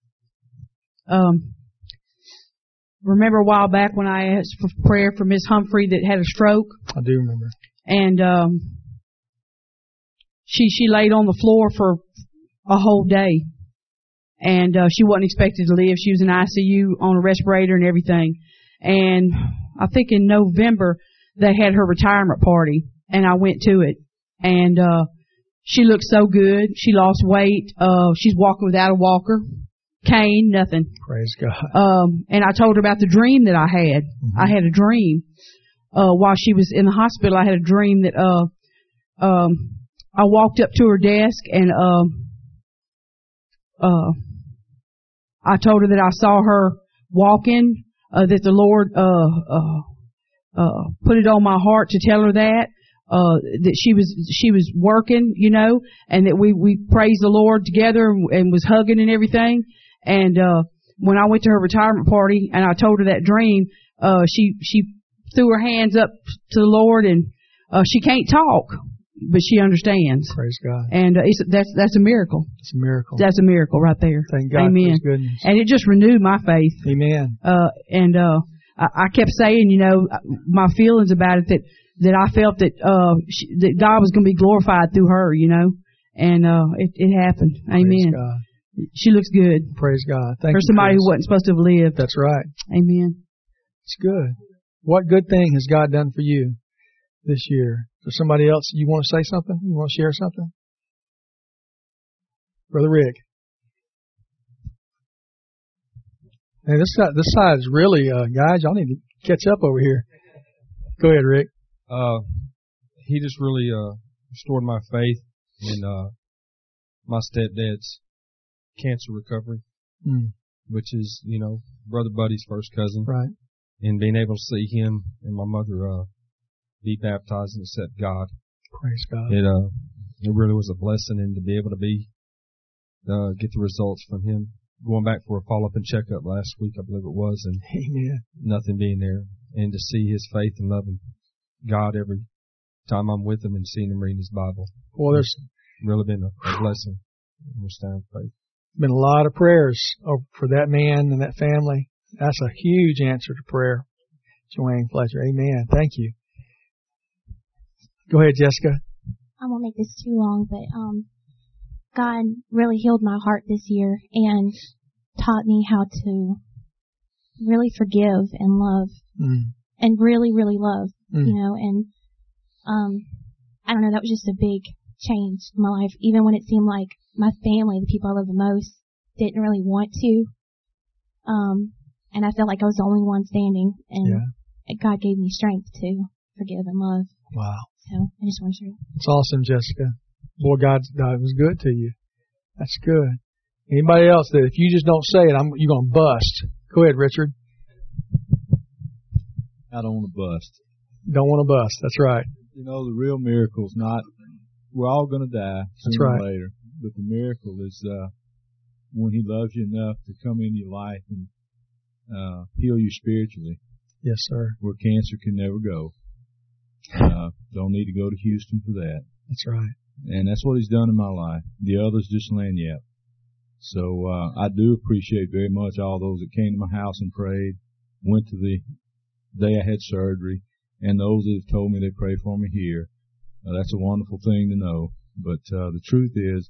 Remember a while back when I asked for prayer for Miss Humphrey that had a stroke? I do remember. And she laid on the floor for a whole day. And she wasn't expected to live. She was in ICU on a respirator and everything. And I think in November they had her retirement party, and I went to it. And she looked so good. She lost weight. She's walking without a walker, cane, nothing. Praise God. And I told her about the dream that I had. Mm-hmm. I had a dream while she was in the hospital. I had a dream that I walked up to her desk, and I told her that I saw her walking, that the Lord put it on my heart to tell her that she was working, you know, and that we praised the Lord together and was hugging and everything. And when I went to her retirement party and I told her that dream, she threw her hands up to the Lord, and she can't talk, but she understands. Praise God. And that's a miracle. It's a miracle. That's a miracle right there. Thank God Amen. for His goodness. And it just renewed my faith. Amen. I kept saying, you know, my feelings about it, that I felt that that God was going to be glorified through her, you know, and it happened. Amen. Praise God. She looks good. Praise God. Thank For you, somebody Chris. who wasn't supposed to have lived. That's right. Amen. It's good. What good thing has God done for you this year? For somebody else, you want to say something? You want to share something? Brother Rick. Hey, this side is really, guys, y'all need to catch up over here. Go ahead, Rick. He just really restored my faith in my stepdad's cancer recovery, which is, you know, Brother Buddy's first cousin. Right. And being able to see him and my mother be baptized and accept God. Praise God. It really was a blessing, and to be able to get the results from him. Going back for a follow-up and checkup last week, I believe it was, and Amen. Nothing being there, and to see his faith and loving God every time I'm with him and seeing him reading his Bible. Well, there's really been a blessing in this time of faith. Been a lot of prayers for that man and that family. That's a huge answer to prayer. Joanne Fletcher. Amen. Thank you. Go ahead, Jessica. I won't make this too long, but God really healed my heart this year and taught me how to really forgive and love and really, really love, you know, and I don't know, that was just a big change in my life, even when it seemed like my family, the people I love the most, didn't really want to. And I felt like I was the only one standing, and God gave me strength to forgive and love. Wow. So I just want to share. It's awesome, Jessica. Boy, God was good to you. That's good. Anybody else that if you just don't say it, you're going to bust? Go ahead, Richard. I don't want to bust. Don't want to bust. That's right. You know, the real miracle is not, we're all going to die sooner or later. But the miracle is when He loves you enough to come into your life and heal you spiritually. Yes, sir. Where cancer can never go. Don't need to go to Houston for that. That's right. And that's what He's done in my life. The others just lagniappe. So I do appreciate very much all those that came to my house and prayed, went to the day I had surgery, and those that have told me they pray for me here. That's a wonderful thing to know. But the truth is,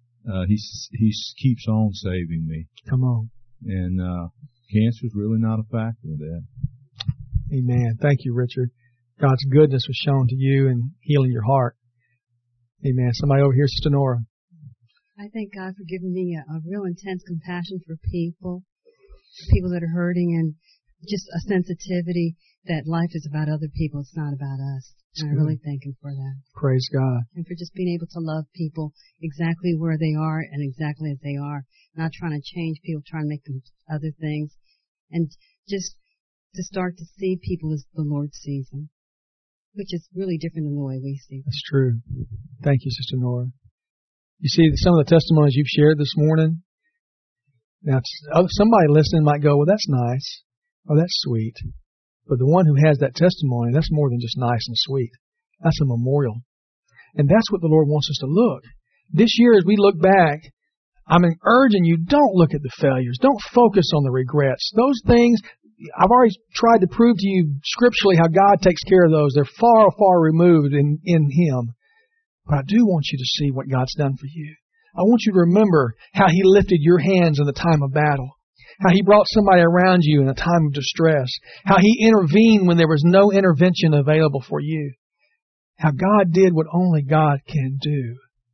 He keeps on saving me. Come on. And cancer is really not a factor in that. Amen. Thank you, Richard. God's goodness was shown to you in healing your heart. Amen. Somebody over here, Sister Nora. I thank God for giving me a real intense compassion for people that are hurting, and just a sensitivity that life is about other people. It's not about us. And I really thank Him for that. Praise God. And for just being able to love people exactly where they are and exactly as they are. Not trying to change people, trying to make them other things. And just to start to see people as the Lord sees them, which is really different than the way we see them. That's true. Thank you, Sister Nora. You see, some of the testimonies you've shared this morning, now somebody listening might go, well, that's nice. Oh, that's sweet. But the one who has that testimony, that's more than just nice and sweet. That's a memorial. And that's what the Lord wants us to look. This year, as we look back, I'm urging you, don't look at the failures. Don't focus on the regrets. Those things, I've already tried to prove to you scripturally how God takes care of those. They're far, far removed in Him. But I do want you to see what God's done for you. I want you to remember how He lifted your hands in the time of battle. How He brought somebody around you in a time of distress. How He intervened when there was no intervention available for you. How God did what only God can do.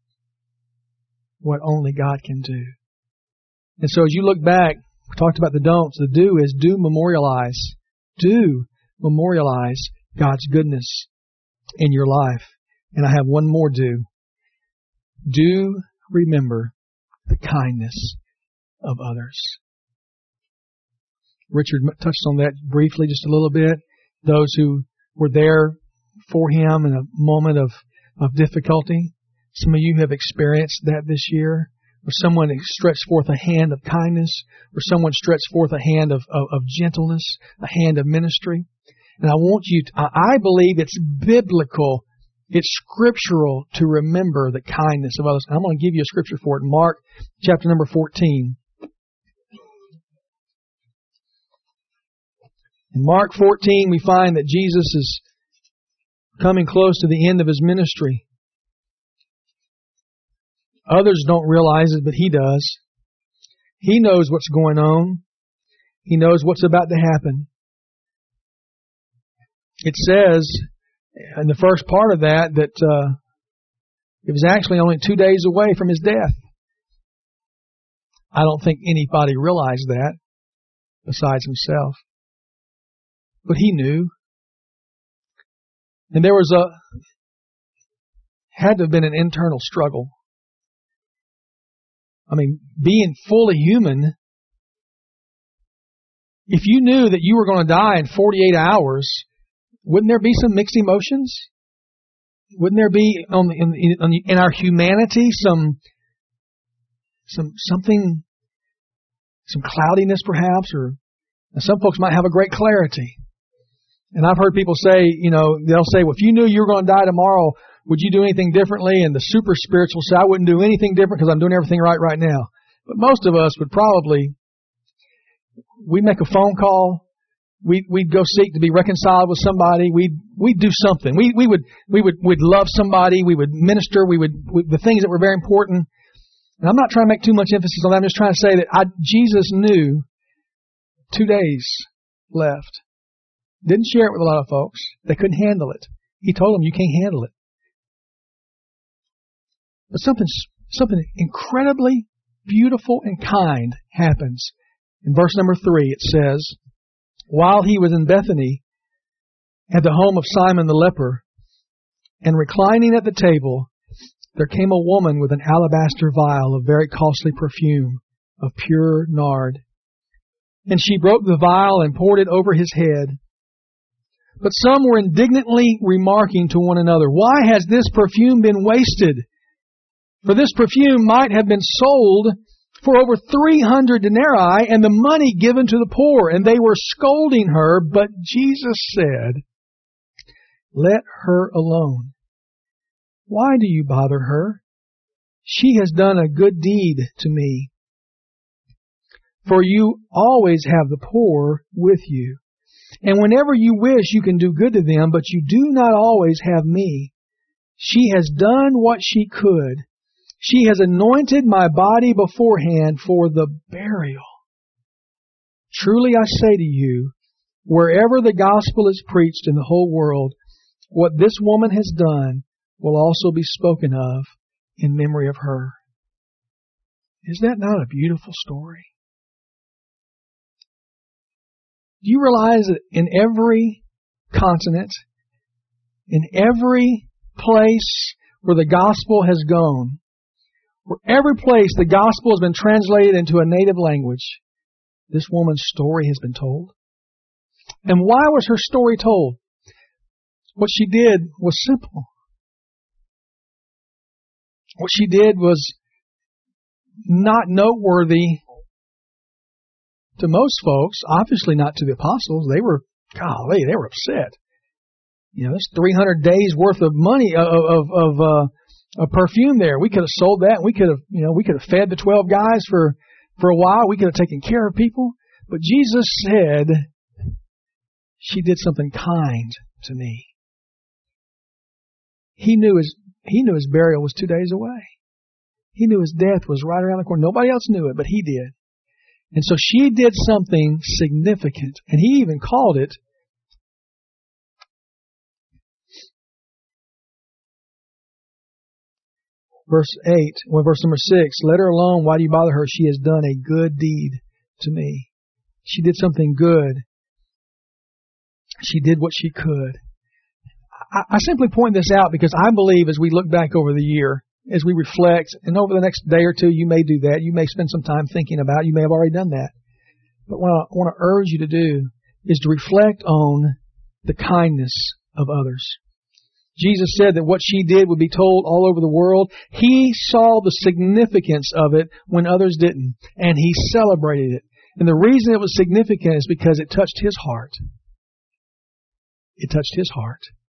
What only God can do. And so as you look back, we talked about the don'ts. The do is do memorialize. Do memorialize God's goodness in your life. And I have one more do. Do remember the kindness of others. Richard touched on that briefly just a little bit. Those who were there for him in a moment of difficulty. Some of you have experienced that this year, where someone stretched forth a hand of kindness, or someone stretched forth a hand of gentleness, a hand of ministry. And I believe it's biblical, it's scriptural to remember the kindness of others. I'm going to give you a scripture for it. Mark chapter number 14. In Mark 14, we find that Jesus is coming close to the end of His ministry. Others don't realize it, but He does. He knows what's going on. He knows what's about to happen. It says in the first part of that it was actually only 2 days away from His death. I don't think anybody realized that besides Himself. But He knew. And there was had to have been an internal struggle. I mean, being fully human, if you knew that you were going to die in 48 hours, wouldn't there be some mixed emotions? Wouldn't there be in our humanity some cloudiness perhaps, or some folks might have a great clarity. And I've heard people say, they'll say, well, if you knew you were going to die tomorrow, would you do anything differently? And the super spiritual say, I wouldn't do anything different because I'm doing everything right now. But most of us would probably, we'd make a phone call. We'd go seek to be reconciled with somebody. We'd do something. We'd love somebody. We would minister. The things that were very important. And I'm not trying to make too much emphasis on that. I'm just trying to say that Jesus knew 2 days left. Didn't share it with a lot of folks. They couldn't handle it. He told them, you can't handle it. But something incredibly beautiful and kind happens. In verse number 3, it says, while He was in Bethany, at the home of Simon the leper, and reclining at the table, there came a woman with an alabaster vial of very costly perfume of pure nard. And she broke the vial and poured it over His head. But some were indignantly remarking to one another, why has this perfume been wasted? For this perfume might have been sold for over 300 denarii and the money given to the poor. And they were scolding her, but Jesus said, let her alone. Why do you bother her? She has done a good deed to me. For you always have the poor with you. And whenever you wish, you can do good to them, but you do not always have me. She has done what she could. She has anointed my body beforehand for the burial. Truly I say to you, wherever the gospel is preached in the whole world, what this woman has done will also be spoken of in memory of her. Is that not a beautiful story? Do you realize that in every continent, in every place where the gospel has gone, where every place the gospel has been translated into a native language, this woman's story has been told? And why was her story told? What she did was simple. What she did was not noteworthy to most folks, obviously not to the apostles. They were upset. That's 300 days worth of money of perfume there. We could have sold that. We could have fed the 12 guys for a while. We could have taken care of people. But Jesus said, she did something kind to me. He knew his burial was 2 days away. He knew his death was right around the corner. Nobody else knew it, but he did. And so she did something significant. And he even called it verse number 6, let her alone, why do you bother her? She has done a good deed to me. She did something good. She did what she could. I simply point this out because I believe as we look back over the year, as we reflect, and over the next day or two, you may do that. You may spend some time thinking about it. You may have already done that. But what I want to urge you to do is to reflect on the kindness of others. Jesus said that what she did would be told all over the world. He saw the significance of it when others didn't, and he celebrated it. And the reason it was significant is because it touched his heart. It touched his heart.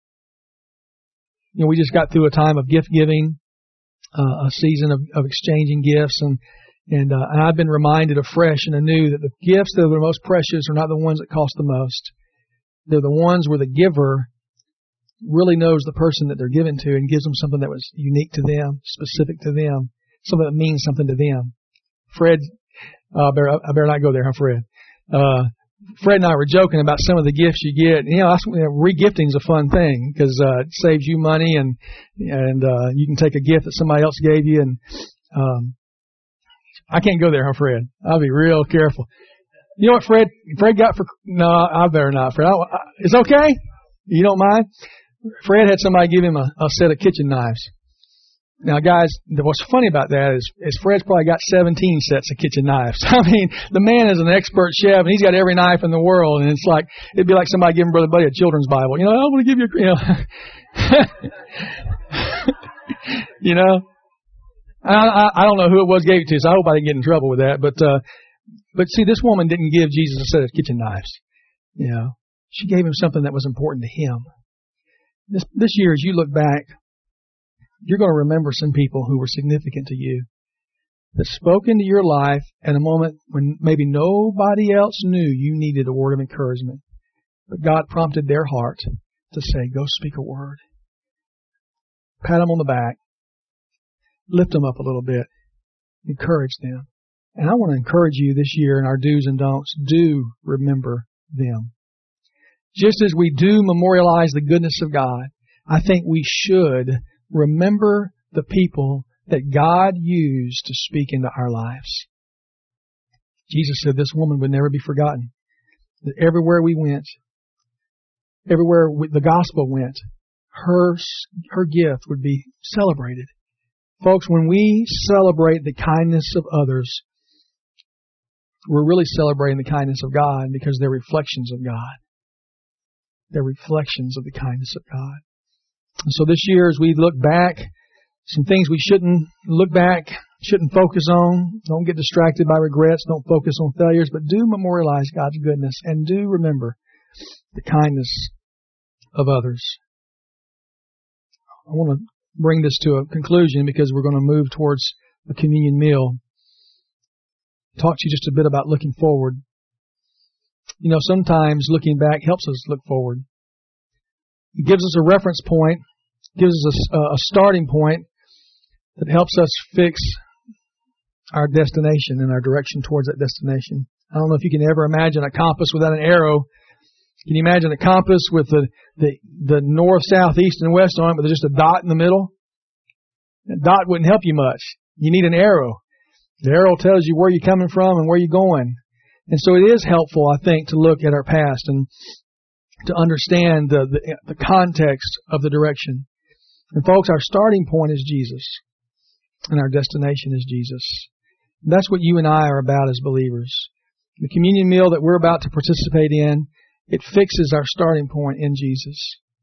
We just got through a time of gift giving, a season of exchanging gifts, and I've been reminded afresh and anew that the gifts that are the most precious are not the ones that cost the most. They're the ones where the giver really knows the person that they're given to and gives them something that was unique to them, specific to them, something that means something to them. Fred, I better not go there, huh, Fred? Fred and I were joking about some of the gifts you get. Regifting is a fun thing because it saves you money, and you can take a gift that somebody else gave you. And I can't go there, huh, Fred? I'll be real careful. You know what Fred got for? No, I better not, Fred. It's okay. You don't mind? Fred had somebody give him a set of kitchen knives. Now, guys, what's funny about that is Fred's probably got 17 sets of kitchen knives. I mean, the man is an expert chef, and he's got every knife in the world. And it's like, it'd be like somebody giving Brother Buddy a children's Bible. I want to give you I don't know who it was gave it to, so I hope I didn't get in trouble with that. But see, this woman didn't give Jesus a set of kitchen knives. She gave him something that was important to him. This year, as you look back, you're going to remember some people who were significant to you, that spoke into your life at a moment when maybe nobody else knew you needed a word of encouragement. But God prompted their heart to say, go speak a word. Pat them on the back. Lift them up a little bit. Encourage them. And I want to encourage you this year in our do's and don'ts. Do remember them. Just as we do memorialize the goodness of God, I think we should remember the people that God used to speak into our lives. Jesus said this woman would never be forgotten. That everywhere we went, everywhere the gospel went, her gift would be celebrated. Folks, when we celebrate the kindness of others, we're really celebrating the kindness of God because they're reflections of God. They're reflections of the kindness of God. And so this year, as we look back, some things we shouldn't look back, shouldn't focus on. Don't get distracted by regrets. Don't focus on failures, but do memorialize God's goodness and do remember the kindness of others. I want to bring this to a conclusion because we're going to move towards a communion meal. Talk to you just a bit about looking forward. Sometimes looking back helps us look forward. It gives us a reference point, gives us a starting point that helps us fix our destination and our direction towards that destination. I don't know if you can ever imagine a compass without an arrow. Can you imagine a compass with the north, south, east, and west on it, but there's just a dot in the middle? That dot wouldn't help you much. You need an arrow. The arrow tells you where you're coming from and where you're going. And so it is helpful, I think, to look at our past and to understand the context of the direction. And folks, our starting point is Jesus, and our destination is Jesus. And that's what you and I are about as believers. The communion meal that we're about to participate in, it fixes our starting point in Jesus.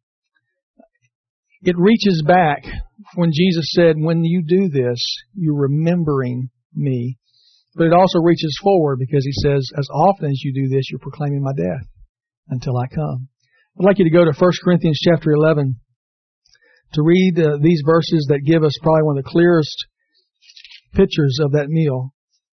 It reaches back when Jesus said, when you do this, you're remembering me. But it also reaches forward because he says, as often as you do this, you're proclaiming my death until I come. I'd like you to go to 1 Corinthians chapter 11 to read these verses that give us probably one of the clearest pictures of that meal.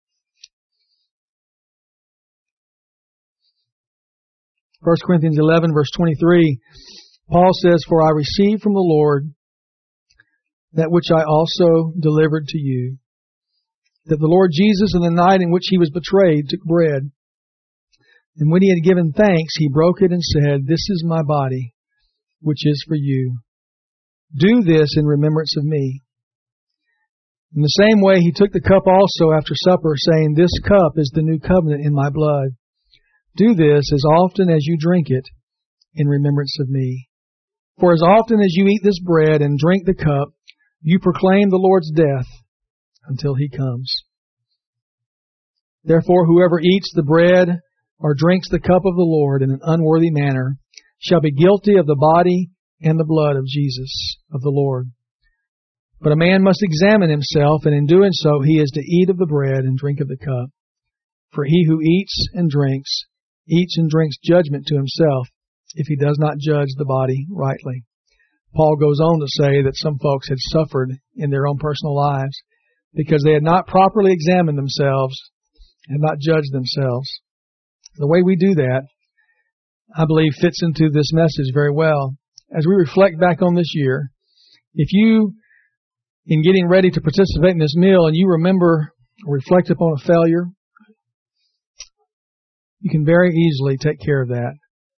1 Corinthians 11, verse 23, Paul says, for I received from the Lord that which I also delivered to you, that the Lord Jesus, in the night in which he was betrayed, took bread. And when he had given thanks, he broke it and said, this is my body, which is for you. Do this in remembrance of me. In the same way, he took the cup also after supper, saying, this cup is the new covenant in my blood. Do this as often as you drink it in remembrance of me. For as often as you eat this bread and drink the cup, You proclaim the Lord's death until He comes. Therefore, whoever eats the bread or drinks the cup of the Lord in an unworthy manner shall be guilty of the body and the blood of Jesus, of the Lord. But a man must examine himself, and in doing so he is to eat of the bread and drink of the cup. For he who eats and drinks judgment to himself, if he does not judge the body rightly. Paul goes on to say that some folks had suffered in their own personal lives because they had not properly examined themselves and not judged themselves. The way we do that, I believe, fits into this message very well. As we reflect back on this year, if you, in getting ready to participate in this meal, and you remember or reflect upon a failure, you can very easily take care of that.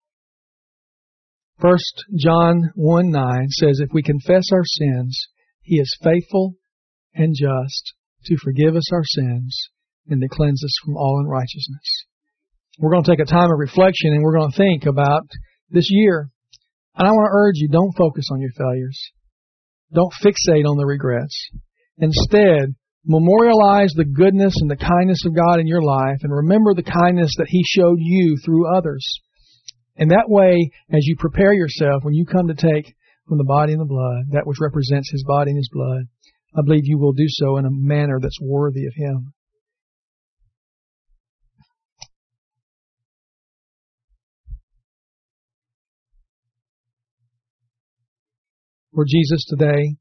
1 John 1:9 says, if we confess our sins, He is faithful and just to forgive us our sins and to cleanse us from all unrighteousness. We're going to take a time of reflection and we're going to think about this year. And I want to urge you, don't focus on your failures. Don't fixate on the regrets. Instead, memorialize the goodness and the kindness of God in your life and remember the kindness that He showed you through others. And that way, as you prepare yourself, when you come to take from the body and the blood, that which represents His body and His blood, I believe you will do so in a manner that's worthy of Him. Lord Jesus, today,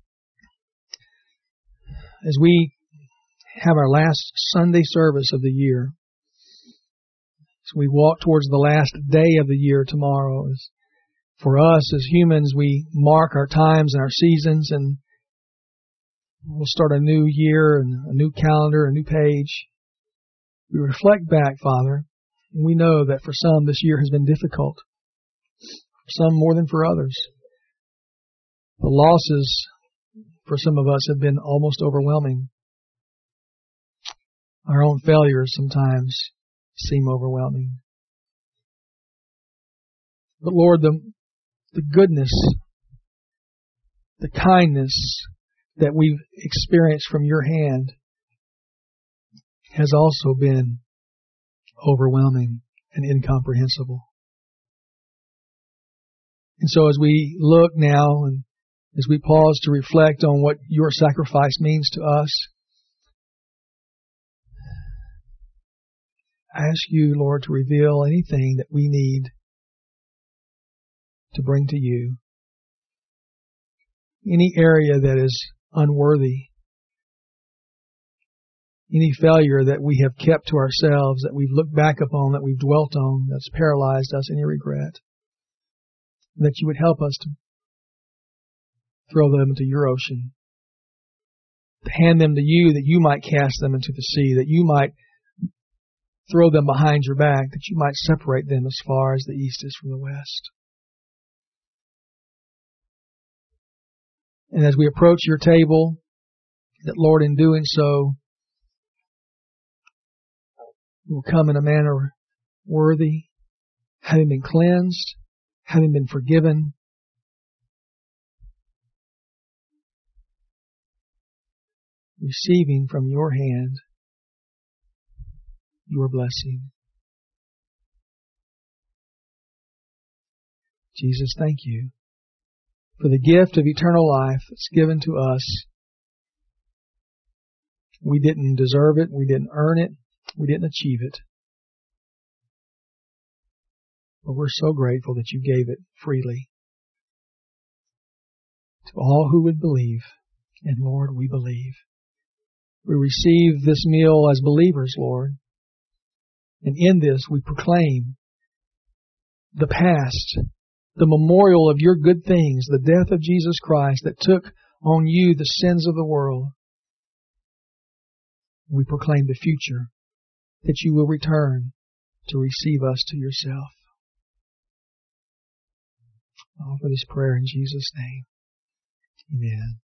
as we have our last Sunday service of the year, as we walk towards the last day of the year tomorrow, as for us as humans, we mark our times and our seasons, and we'll start a new year and a new calendar, a new page. We reflect back, Father, and we know that for some this year has been difficult, for some more than for others. The losses for some of us have been almost overwhelming. Our own failures sometimes seem overwhelming. But Lord, the goodness, the kindness that we've experienced from Your hand has also been overwhelming and incomprehensible. And so as we look now and as we pause to reflect on what Your sacrifice means to us, I ask You, Lord, to reveal anything that we need to bring to You. Any area that is unworthy. Any failure that we have kept to ourselves, that we've looked back upon, that we've dwelt on, that's paralyzed us, any regret. That You would help us to throw them into Your ocean. To hand them to You, that You might cast them into the sea, that You might throw them behind Your back, that You might separate them as far as the east is from the west. And as we approach Your table, that Lord, in doing so, we will come in a manner worthy, having been cleansed, having been forgiven, receiving from Your hand Your blessing. Jesus, thank You for the gift of eternal life that's given to us. We didn't deserve it. We didn't earn it. We didn't achieve it. But we're so grateful that You gave it freely to all who would believe. And Lord, we believe. We receive this meal as believers, Lord. And in this we proclaim the past, the memorial of Your good things, the death of Jesus Christ that took on You the sins of the world. We proclaim the future, that You will return to receive us to Yourself. I offer this prayer in Jesus' name. Amen.